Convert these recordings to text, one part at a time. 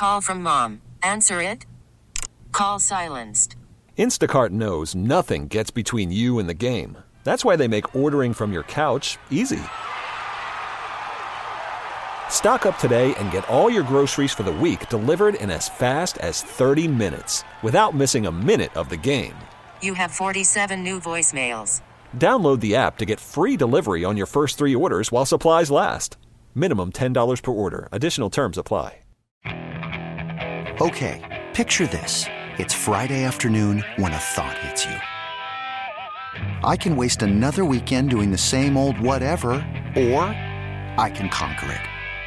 call from mom. Answer it. Call silenced. Instacart knows nothing gets between you and the game. That's why they make ordering from your couch easy. Stock up today and get all your groceries for the week delivered in as fast as 30 minutes without missing a minute of the game. You have 47 new voicemails. Download the app to get free delivery on your first 3 orders while supplies last. Minimum $10 per order. Additional terms apply. Okay, picture this. It's Friday afternoon when a thought hits you. I can waste another weekend doing the same old whatever, or I can conquer it.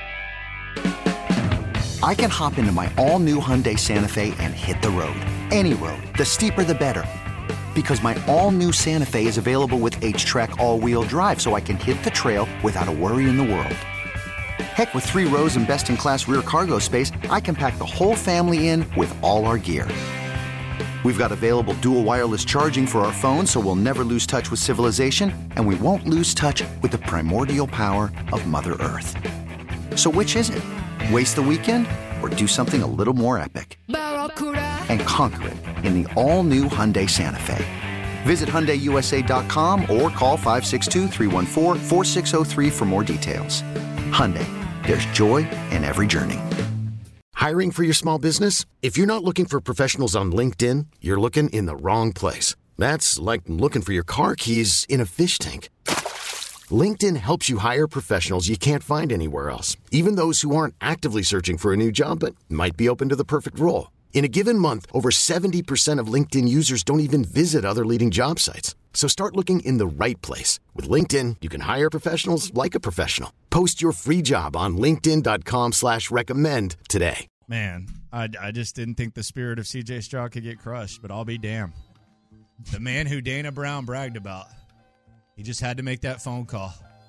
I can hop into my all-new Hyundai Santa Fe and hit the road. Any road. The steeper the better. Because my all-new Santa Fe is available with H-Track all-wheel drive, so I can hit the trail without a worry in the world. Heck, with 3 rows and best-in-class rear cargo space, I can pack the whole family in with all our gear. We've got available dual wireless charging for our phones, so we'll never lose touch with civilization, and we won't lose touch with the primordial power of Mother Earth. So which is it? Waste the weekend or do something a little more epic? And conquer it in the all-new Hyundai Santa Fe. Visit HyundaiUSA.com or call 562-314-4603 for more details. Hyundai, there's joy in every journey. Hiring for your small business? If you're not looking for professionals on LinkedIn, you're looking in the wrong place. That's like looking for your car keys in a fish tank. LinkedIn helps you hire professionals you can't find anywhere else, even those who aren't actively searching for a new job but might be open to the perfect role. In a given month, over 70% of LinkedIn users don't even visit other leading job sites. So start looking in the right place. With LinkedIn, you can hire professionals like a professional. Post your free job on linkedin.com/recommend today. Man, I just didn't think the spirit of C.J. Stroud could get crushed, but I'll be damned. The man who Dana Brown bragged about. He just had to make that phone call.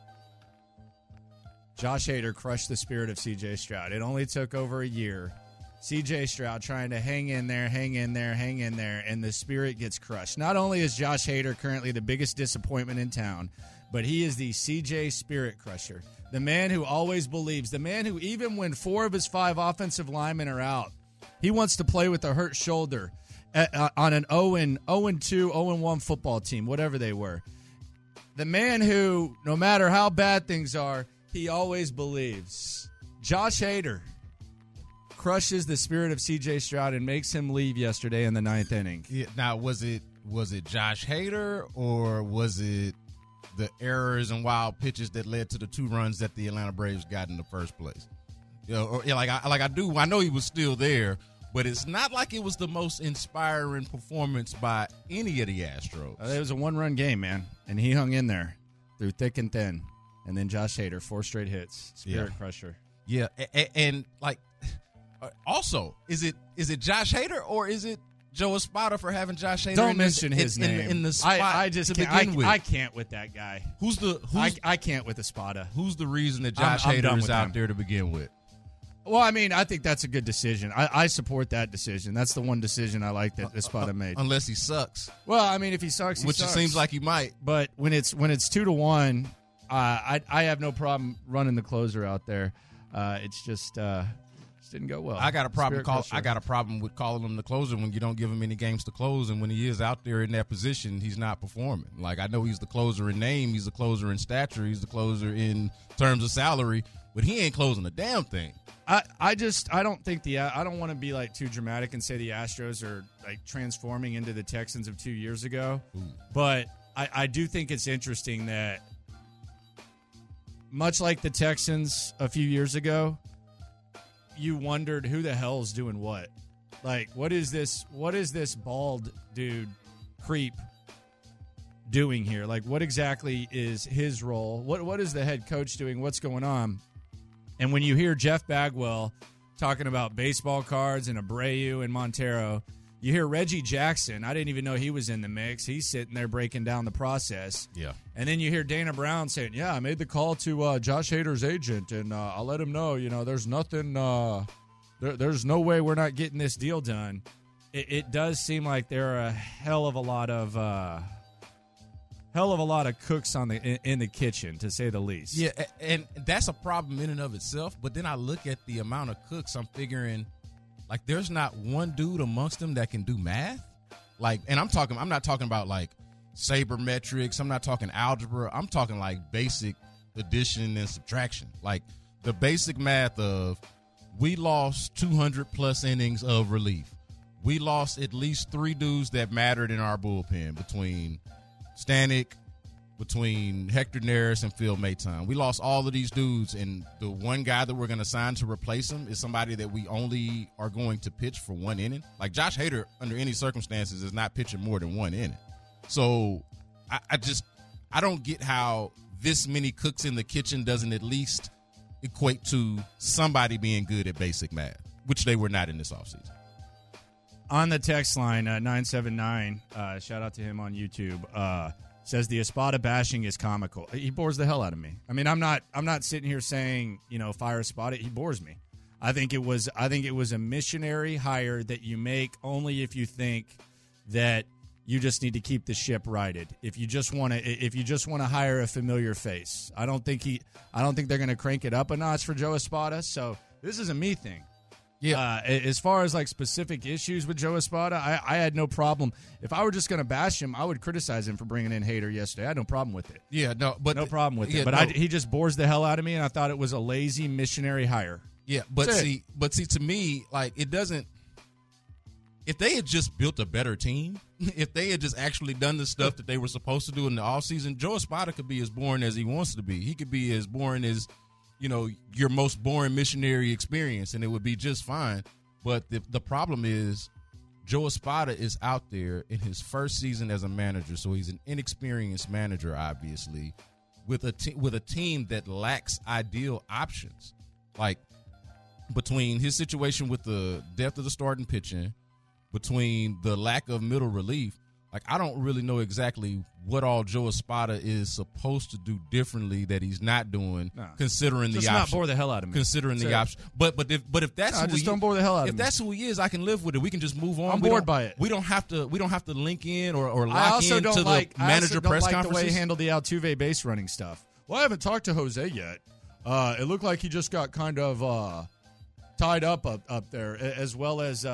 Josh Hader crushed the spirit of C.J. Stroud. It only took over a year. C.J. Stroud trying to hang in there, and the spirit gets crushed. Not only is Josh Hader currently the biggest disappointment in town, but he is the C.J. spirit crusher. The man who always believes. The man who, even when 4 of his 5 offensive linemen are out, he wants to play with a hurt shoulder on an 0-2, 0-1 football team, whatever they were. The man who, no matter how bad things are, he always believes. Josh Hader crushes the spirit of C.J. Stroud and makes him leave yesterday in the 9th inning. Yeah, now, was it Josh Hader, or was it the errors and wild pitches that led to the 2 runs that the Atlanta Braves got in the first place? You know, I know he was still there, but it's not like it was the most inspiring performance by any of the Astros. It was a 1-run game, man, and he hung in there through thick and thin. And then Josh Hader, 4 straight hits, spirit crusher. Yeah, and like, also, is it Josh Hader, or is it Joe Espada for having Josh Hader? Don't mention his name in the spot. I just can't. I can't with that guy. I can't with Espada. Who's the reason that Josh Hader is out there to begin with? Well, I mean, I think that's a good decision. I support that decision. That's the one decision I like that Espada made. Unless he sucks. Well, I mean, if he sucks, he sucks. Which it seems like he might. But when it's 2-1, I have no problem running the closer out there. It's just didn't go well. I got a problem with calling him the closer when you don't give him any games to close, and when he is out there in that position, he's not performing. Like, I know he's the closer in name, he's the closer in stature, he's the closer in terms of salary, but he ain't closing a damn thing. I don't think I don't want to be like too dramatic and say the Astros are like transforming into the Texans of 2 years ago. Ooh. But I do think it's interesting that much like the Texans a few years ago, you wondered who the hell's doing what. Like, what is this bald dude creep doing here? Like, what exactly is his role? What is the head coach doing? What's going on? And when you hear Jeff Bagwell talking about baseball cards and Abreu and Montero, you hear Reggie Jackson. I didn't even know he was in the mix. He's sitting there breaking down the process. Yeah. And then you hear Dana Brown saying, yeah, I made the call to Josh Hader's agent, and I'll let him know, there's nothing, there's no way we're not getting this deal done. It does seem like there are a hell of a lot of cooks in the kitchen, to say the least. Yeah, and that's a problem in and of itself. But then I look at the amount of cooks. I'm figuring like there's not one dude amongst them that can do math. Like, and I'm not talking about like sabermetrics. I'm not talking algebra. I'm talking like basic addition and subtraction. Like the basic math of we lost 200 plus innings of relief. We lost at least 3 dudes that mattered in our bullpen between Stanek, between Hector Neris and Phil Maton. We lost all of these dudes, and the one guy that we're going to sign to replace him is somebody that we only are going to pitch for 1 inning. Like Josh Hader, under any circumstances, is not pitching more than 1 inning. So I don't get how this many cooks in the kitchen doesn't at least equate to somebody being good at basic math, which they were not in this offseason. On the text line, 979, shout out to him on YouTube, says the Espada bashing is comical. He bores the hell out of me. I mean, I'm not sitting here saying, fire Espada. He bores me. I think it was a missionary hire that you make only if you think that you just need to keep the ship righted. If you just want to hire a familiar face. I don't think they're going to crank it up a notch for Joe Espada. So this is a me thing. Yeah. As far as like specific issues with Joe Espada, I had no problem. If I were just going to bash him, I would criticize him for bringing in Hader yesterday. I had no problem with it. Yeah, no problem with it. But he just bores the hell out of me, and I thought it was a lazy missionary hire. Yeah, but see, to me, like it doesn't. If they had just built a better team, if they had just actually done the stuff that they were supposed to do in the offseason, Joe Espada could be as boring as he wants to be. He could be as boring as, your most boring missionary experience, and it would be just fine. But the problem is Joe Espada is out there in his first season as a manager, so he's an inexperienced manager, obviously, with a team that lacks ideal options. Like, between his situation with the depth of the starting pitching, between the lack of middle relief, like I don't really know exactly what all Joe Espada is supposed to do differently that he's not doing, considering the option. Just not bore the hell out of me. Considering the option, but if that's who just don't bore the hell out of me. If that's who he is, I can live with it. We can just move on. I'm bored by it. We don't have to link in or lock in to the manager press conferences. I also don't like the way he handled the Altuve base running stuff. Well, I haven't talked to Jose yet. It looked like he just got kind of tied up there, as well as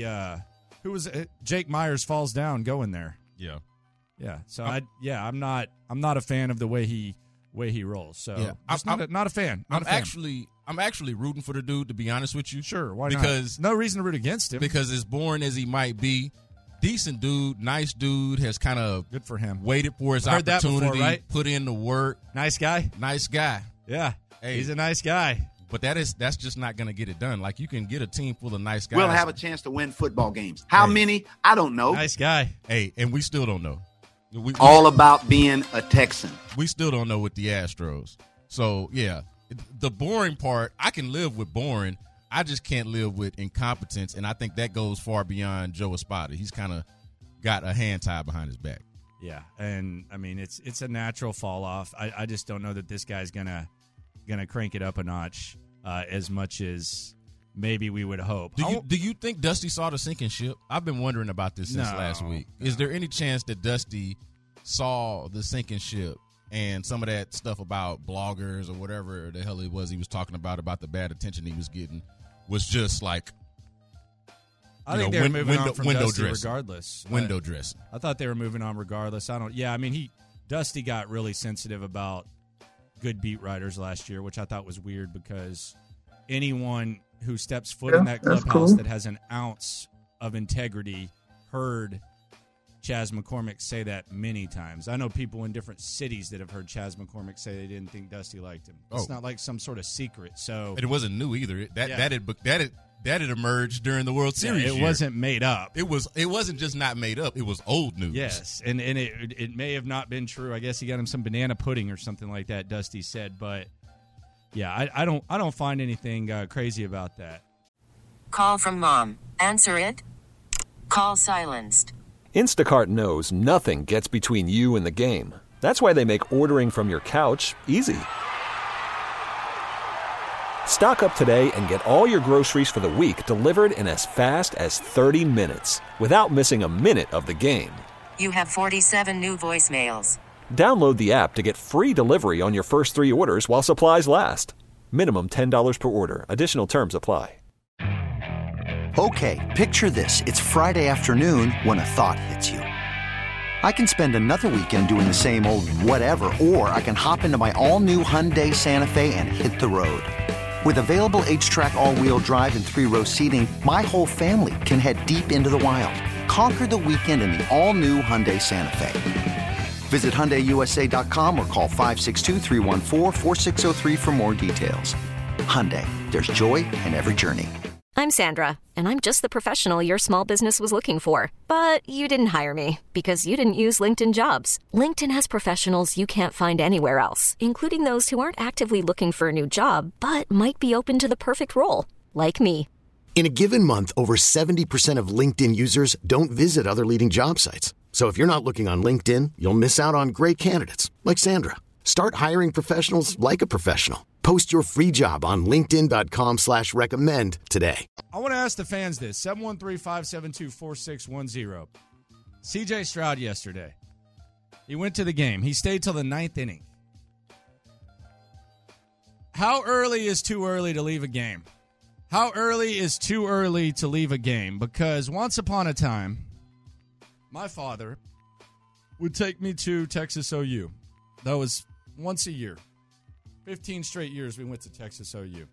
who was it? Jake Myers falls down going there. Yeah. So I'm not a fan of the way he rolls. So I'm not a fan. I'm actually rooting for the dude, to be honest with you. Sure, why not? Because no reason to root against him. Because as boring as he might be, decent dude, nice dude, has kind of good for him. Waited for his opportunity, before, right? Put in the work. Nice guy. Yeah, he's a nice guy. But that's just not going to get it done. Like, you can get a team full of nice guys. We'll have a chance to win football games. How many? I don't know. Nice guy. Hey, and we still don't know. All about being a Texan. We still don't know with the Astros. So, yeah, the boring part, I can live with boring. I just can't live with incompetence, and I think that goes far beyond Joe Espada. He's kind of got a hand tied behind his back. Yeah, and, I mean, it's a natural fall off. I just don't know that this guy's gonna crank it up a notch as much as maybe we would hope. Do you think Dusty saw the sinking ship? I've been wondering about this since last week. No. Is there any chance that Dusty saw the sinking ship and some of that stuff about bloggers or whatever the hell it was he was talking about the bad attention he was getting, was just like, I think they were moving on from Dusty dressing. Regardless. Window dressing. I thought they were moving on regardless. Dusty got really sensitive about good beat writers last year, which I thought was weird because anyone who steps foot in that clubhouse that has an ounce of integrity heard Chas McCormick say that many times. I know people in different cities that have heard Chas McCormick say they didn't think Dusty liked him. It's not like some sort of secret. So it wasn't new either. That had emerged during the World Series. It wasn't made up. It wasn't just not made up. It was old news. Yes, and it may have not been true. I guess he got him some banana pudding or something like that, Dusty said. But yeah, I don't find anything crazy about that. Call from mom. Answer it. Call silenced. Instacart knows nothing gets between you and the game. That's why they make ordering from your couch easy. Stock up today and get all your groceries for the week delivered in as fast as 30 minutes without missing a minute of the game. You have 47 new voicemails. Download the app to get free delivery on your first 3 orders while supplies last. Minimum $10 per order. Additional terms apply. Okay, picture this. It's Friday afternoon when a thought hits you. I can spend another weekend doing the same old whatever, or I can hop into my all-new Hyundai Santa Fe and hit the road. With available H-Track all-wheel drive and 3-row seating, my whole family can head deep into the wild. Conquer the weekend in the all-new Hyundai Santa Fe. Visit HyundaiUSA.com or call 562-314-4603 for more details. Hyundai, there's joy in every journey. I'm Sandra, and I'm just the professional your small business was looking for. But you didn't hire me because you didn't use LinkedIn Jobs. LinkedIn has professionals you can't find anywhere else, including those who aren't actively looking for a new job, but might be open to the perfect role, like me. In a given month, over 70% of LinkedIn users don't visit other leading job sites. So if you're not looking on LinkedIn, you'll miss out on great candidates like Sandra. Start hiring professionals like a professional. Post your free job on linkedin.com/recommend today. I want to ask the fans this. 713-572-4610. C.J. Stroud yesterday. He went to the game. He stayed till the 9th inning. How early is too early to leave a game? How early is too early to leave a game? Because once upon a time, my father would take me to Texas OU. That was once a year. 15 straight years we went to Texas OU.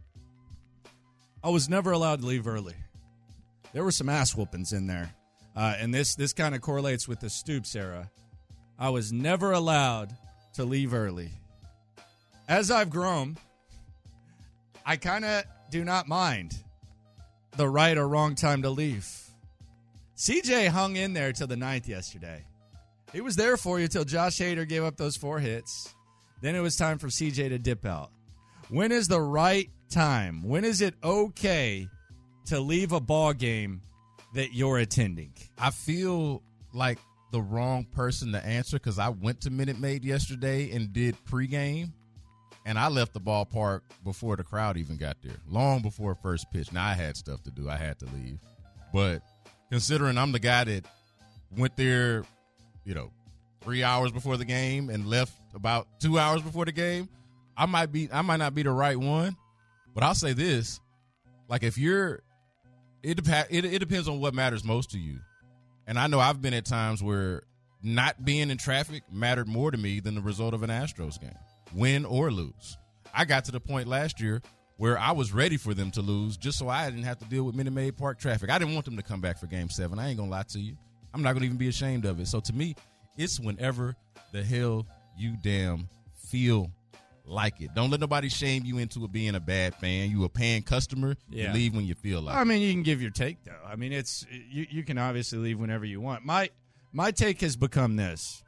I was never allowed to leave early. There were some ass whoopings in there. And this kind of correlates with the Stoops era. I was never allowed to leave early. As I've grown, I kind of do not mind the right or wrong time to leave. CJ hung in there till the 9th yesterday. He was there for you till Josh Hader gave up those 4 hits. Then it was time for CJ to dip out. When is the right time? When is it okay to leave a ball game that you're attending? I feel like the wrong person to answer because I went to Minute Maid yesterday and did pregame, and I left the ballpark before the crowd even got there, long before first pitch. Now, I had stuff to do. I had to leave. But considering I'm the guy that went there, 3 hours before the game and left about 2 hours before the game, I might not be the right one. But I'll say this, like it depends on what matters most to you. And I know I've been at times where not being in traffic mattered more to me than the result of an Astros game, win or lose. I got to the point last year where I was ready for them to lose just so I didn't have to deal with Minute Maid Park traffic. I didn't want them to come back for Game 7. I ain't going to lie to you. I'm not going to even be ashamed of it. So to me, it's whenever the hell you damn feel like it. Don't let nobody shame you into being a bad fan. You a paying customer. Yeah. You leave when you feel like it. I mean, you can give your take, though. I mean, it's you can obviously leave whenever you want. My take has become this.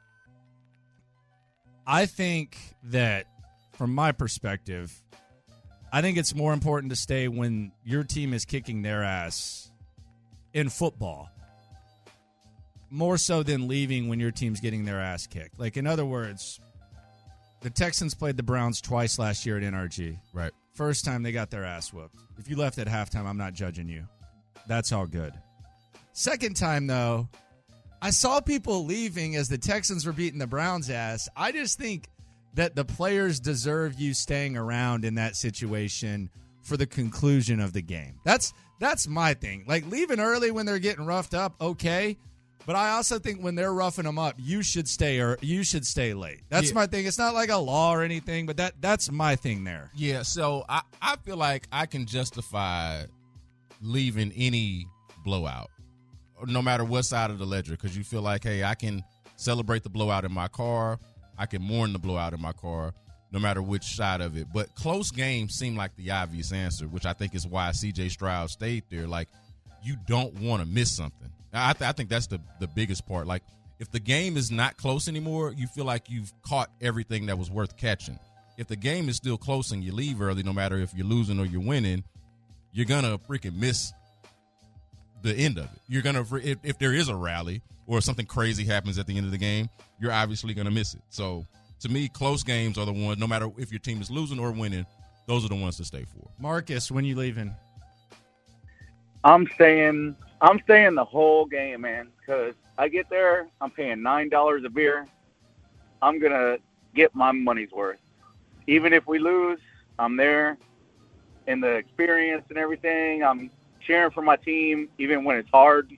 I think that, from my perspective, I think it's more important to stay when your team is kicking their ass in football, more so than leaving when your team's getting their ass kicked. Like, in other words, the Texans played the Browns twice last year at NRG. Right. First time they got their ass whooped. If you left at halftime, I'm not judging you. That's all good. Second time, though, I saw people leaving as the Texans were beating the Browns' ass. I just think that the players deserve you staying around in that situation for the conclusion of the game. That's my thing. Like, leaving early when they're getting roughed up, okay. But I also think when they're roughing them up, you should stay late. That's my thing. It's not like a law or anything, but that's my thing there. Yeah, so I feel like I can justify leaving any blowout, no matter what side of the ledger, because you feel like, hey, I can celebrate the blowout in my car. I can mourn the blowout in my car, no matter which side of it. But close games seem like the obvious answer, which I think is why C.J. Stroud stayed there. Like, you don't want to miss something. I think that's the biggest part. Like, if the game is not close anymore, you feel like you've caught everything that was worth catching. If the game is still close and you leave early, no matter if you're losing or you're winning, you're going to freaking miss the end of it. You're going to, if there is a rally or something crazy happens at the end of the game, you're obviously going to miss it. So, to me, close games are the ones, no matter if your team is losing or winning, those are the ones to stay for. Marcus, when you leaving? I'm staying the whole game, man, because I get there, I'm paying $9 a beer. I'm going to get my money's worth. Even if we lose, I'm there in the experience and everything. I'm cheering for my team even when it's hard.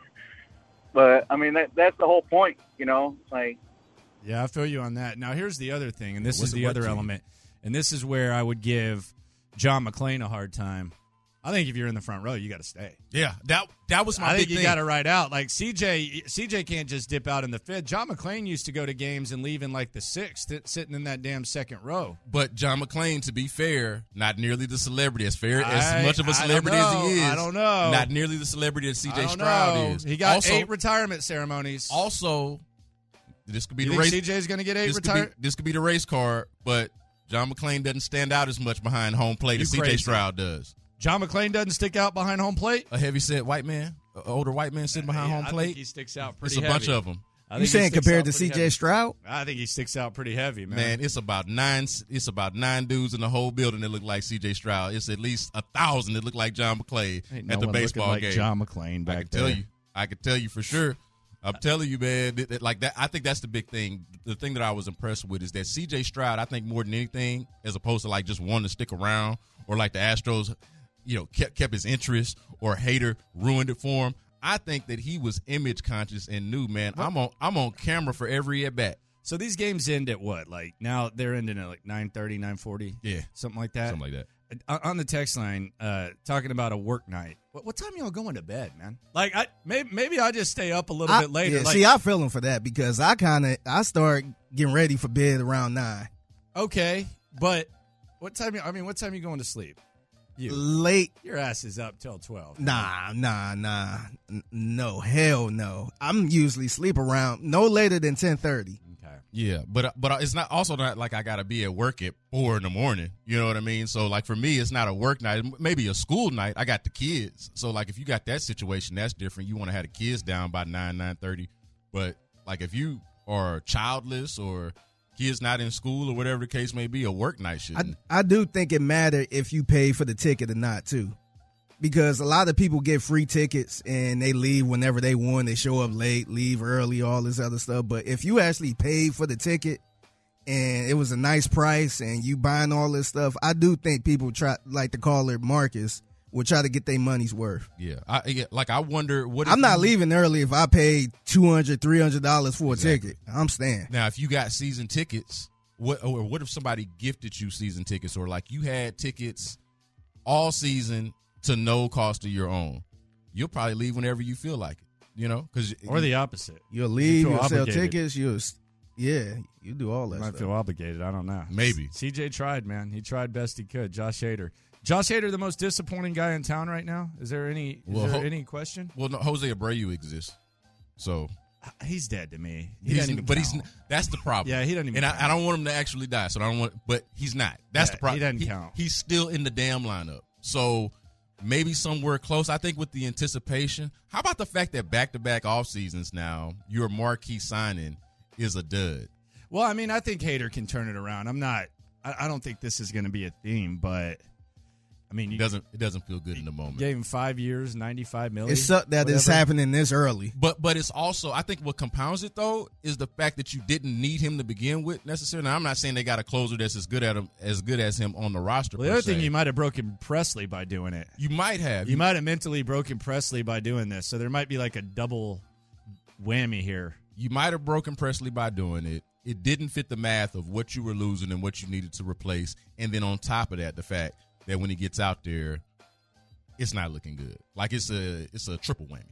But I mean, that's the whole point, like. Yeah, I feel you on that. Now, here's the other thing, and this is the other element, and this is where I would give John McClain a hard time. I think if you're in the front row, you got to stay. Yeah, that was my big thing. I think you got to ride out. Like CJ can't just dip out in the fifth. John McClain used to go to games and leave in like the sixth, sitting in that damn second row. But John McClain, to be fair, not nearly the celebrity as much of a celebrity as he is. I don't know. Not nearly the celebrity that CJ Stroud is. He got 8 retirement ceremonies. Also, this could be the race. CJ's going to get 8 retirement. This could be the race card, but John McClain doesn't stand out as much behind home plate as CJ Stroud does. John McClain doesn't stick out behind home plate? A heavy-set white man, an older white man sitting behind home plate? I think he sticks out pretty heavy. It's a bunch of them. You saying compared to C.J. Stroud? I think he sticks out pretty heavy, man. Man, it's about 9 dudes in the whole building that look like C.J. Stroud. It's at least 1,000 that look like John McClain at the baseball game. John McClain back there. I can tell you for sure. I'm telling you, man, like that. I think that's the big thing. The thing that I was impressed with is that C.J. Stroud, I think more than anything, as opposed to like just wanting to stick around or like the Astros, kept his interest, or Hader ruined it for him. I think that he was image conscious and knew, man, I'm on camera for every at bat. So these games end at what? Like now they're ending at like 9:30, 9:40? Yeah. Something like that? Something like that. On the text line, talking about a work night. What time y'all going to bed, man? Like, maybe I just stay up a little bit later. Yeah, see, I feel him for that because I start getting ready for bed around 9. Okay, but what time you going to sleep? Late. Your ass is up till 12. Nah. No, hell no. I'm usually sleep around no later than 10:30. Okay. Yeah, but it's not like I got to be at work at 4 in the morning. You know what I mean? So like for me, it's not a work night. Maybe a school night. I got the kids. So like if you got that situation, that's different. You want to have the kids down by 9:30. But like if you are childless or kids not in school or whatever the case may be, a work night shouldn't. I do think it matters if you pay for the ticket or not too, because a lot of people get free tickets and they leave whenever they want. They show up late, leave early, all this other stuff. But if you actually paid for the ticket and it was a nice price and you buying all this stuff, I do think people try, like the caller Marcus, will try to get their money's worth. Yeah. I wonder what. I'm not leaving early if I paid $200, $300 for a ticket. I'm staying. Now, if you got season tickets, what if somebody gifted you season tickets, or like you had tickets all season to no cost of your own? You'll probably leave whenever you feel like it, or the opposite. You'll leave. You'll sell tickets. You do all that. You might feel obligated. I don't know. Maybe. CJ tried, man. He tried best he could. Josh Hader, the most disappointing guy in town right now? Is there any any question? Well, no, Jose Abreu exists, so he's dead to me. That's the problem. Yeah, he doesn't even. And I don't want him to actually die, so I don't want. But he's not. That's the problem. He doesn't count. He's still in the damn lineup, so maybe somewhere close. I think with the anticipation. How about the fact that back-to-back off seasons now, your marquee signing is a dud? Well, I mean, I think Hader can turn it around. I don't think this is going to be a theme, but. I mean, it doesn't feel good in the moment. Gave him 5 years, $95 million. It sucked that it's happening this early. But it's also, I think what compounds it though is the fact that you didn't need him to begin with necessarily. Now, I'm not saying they got a closer that's as good as him on the roster. Well, the other thing, you might have broken Presley by doing it. You might have. You might have mentally broken Presley by doing this. So there might be like a double whammy here. You might have broken Presley by doing it. It didn't fit the math of what you were losing and what you needed to replace. And then on top of that, the fact that when he gets out there, it's not looking good. Like it's a triple whammy.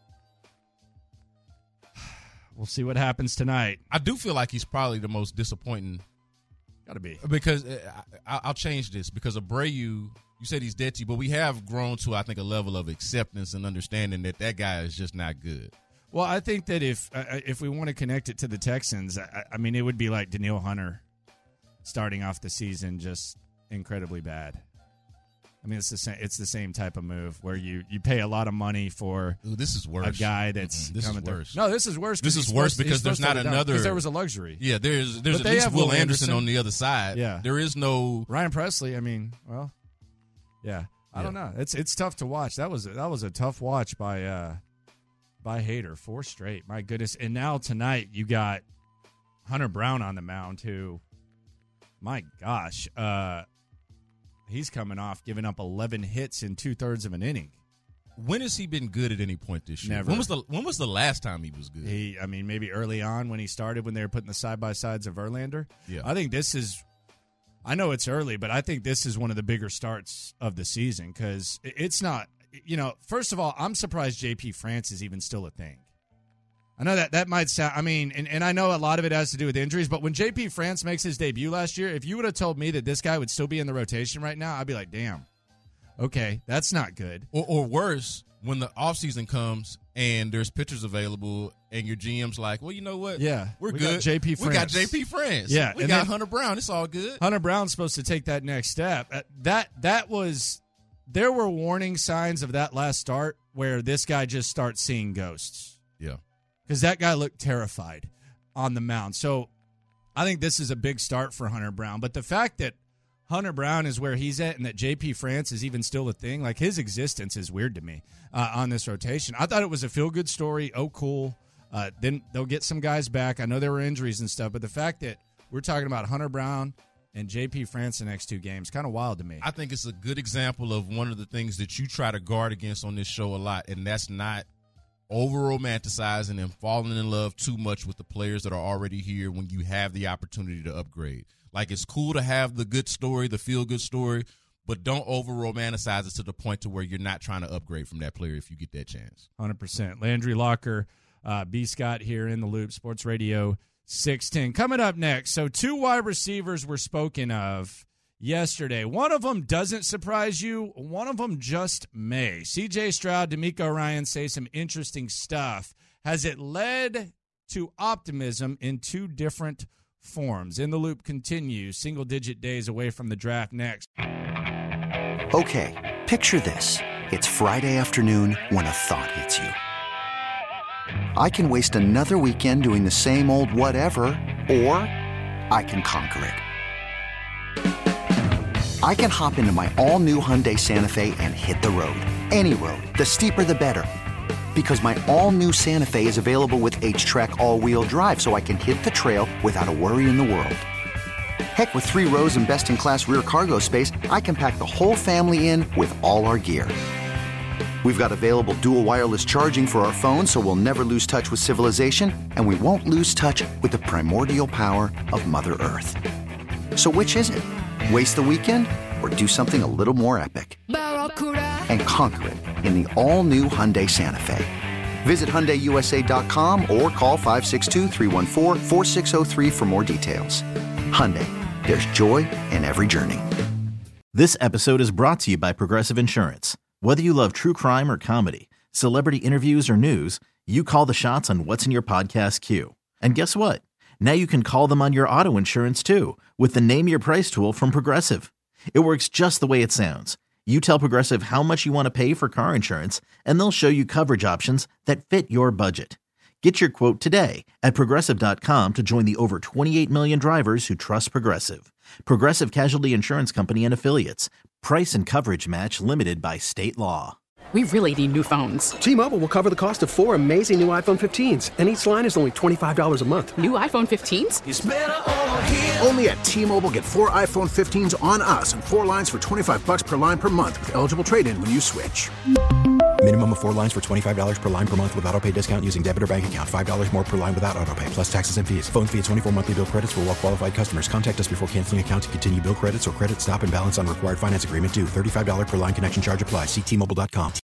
We'll see what happens tonight. I do feel like he's probably the most disappointing. Got to be. Because I'll change this. Because Abreu, you said he's dead to you, but we have grown to, I think, a level of acceptance and understanding that guy is just not good. Well, I think that if we want to connect it to the Texans, I mean, it would be like Danielle Hunter starting off the season just incredibly bad. I mean, it's the same type of move where you pay a lot of money for. Ooh, this is worse. A guy that's this is worse. No, this is worse. This is worse because there's not another. Because there was a luxury. Yeah, there's at least Will Anderson on the other side. Yeah, there is no Ryan Presley. I mean, well, yeah, I don't know. It's tough to watch. That was a tough watch by Hader. 4 straight. My goodness. And now tonight you got Hunter Brown on the mound who, my gosh. He's coming off giving up 11 hits in 2/3 of an inning. When has he been good at any point this year? Never. When was the last time he was good? Maybe early on when he started, when they were putting the side-by-sides of Verlander. Yeah. I think this is – I know it's early, but I think this is one of the bigger starts of the season because it's not – first of all, I'm surprised J.P. France is even still a thing. I know that might sound – and I know a lot of it has to do with injuries, but when J.P. France makes his debut last year, if you would have told me that this guy would still be in the rotation right now, I'd be like, damn. Okay, that's not good. Or worse, when the offseason comes and there's pitchers available and your GM's like, well, you know what? Yeah. We're we good. got J.P. France. We got J.P. France. Yeah. We got Hunter Brown. It's all good. Hunter Brown's supposed to take that next step. There were warning signs of that last start where this guy just starts seeing ghosts. Yeah. Because that guy looked terrified on the mound. So I think this is a big start for Hunter Brown. But the fact that Hunter Brown is where he's at and that J.P. France is even still a thing, like his existence is weird to me on this rotation. I thought it was a feel-good story. Oh, cool. Then they'll get some guys back. I know there were injuries and stuff, but the fact that we're talking about Hunter Brown and J.P. France the next two games, kind of wild to me. I think it's a good example of one of the things that you try to guard against on this show a lot, and that's not over-romanticizing and falling in love too much with the players that are already here when you have the opportunity to upgrade. Like, it's cool to have the good story, the feel-good story, but don't over-romanticize it to the point to where you're not trying to upgrade from that player if you get that chance. 100%. Landry Locker, B. Scott here in the Loop, Sports Radio 610. Coming up next, so two wide receivers were spoken of yesterday. One of them doesn't surprise you. One of them just may. C.J. Stroud, D'Amico Ryan say some interesting stuff. Has it led to optimism in two different forms? In the Loop continues. Single-digit days away from the draft next. Okay, picture this. It's Friday afternoon when a thought hits you. I can waste another weekend doing the same old whatever, or I can conquer it. I can hop into my all-new Hyundai Santa Fe and hit the road. Any road. The steeper, the better. Because my all-new Santa Fe is available with H-Track all-wheel drive, so I can hit the trail without a worry in the world. Heck, with 3 rows and best-in-class rear cargo space, I can pack the whole family in with all our gear. We've got available dual wireless charging for our phones, so we'll never lose touch with civilization, and we won't lose touch with the primordial power of Mother Earth. So which is it? Waste the weekend or do something a little more epic? And conquer it in the all-new Hyundai Santa Fe. Visit HyundaiUSA.com or call 562-314-4603 for more details. Hyundai, there's joy in every journey. This episode is brought to you by Progressive Insurance. Whether you love true crime or comedy, celebrity interviews or news, you call the shots on what's in your podcast queue. And guess what? Now you can call them on your auto insurance too with the Name Your Price tool from Progressive. It works just the way it sounds. You tell Progressive how much you want to pay for car insurance, and they'll show you coverage options that fit your budget. Get your quote today at Progressive.com to join the over 28 million drivers who trust Progressive. Progressive Casualty Insurance Company and Affiliates. Price and coverage match limited by state law. We really need new phones. T-Mobile will cover the cost of 4 amazing new iPhone 15s, and each line is only $25 a month. New iPhone 15s? It's better over here. Only at T-Mobile, get 4 iPhone 15s on us and 4 lines for $25 per line per month with eligible trade-in when you switch. Minimum of 4 lines for $25 per line per month with autopay discount using debit or bank account. $5 more per line without autopay, plus taxes and fees. Phone fee at 24 monthly bill credits for well-qualified customers. Contact us before canceling account to continue bill credits or credit stop and balance on required finance agreement due. $35 per line connection charge applies. See T-Mobile.com.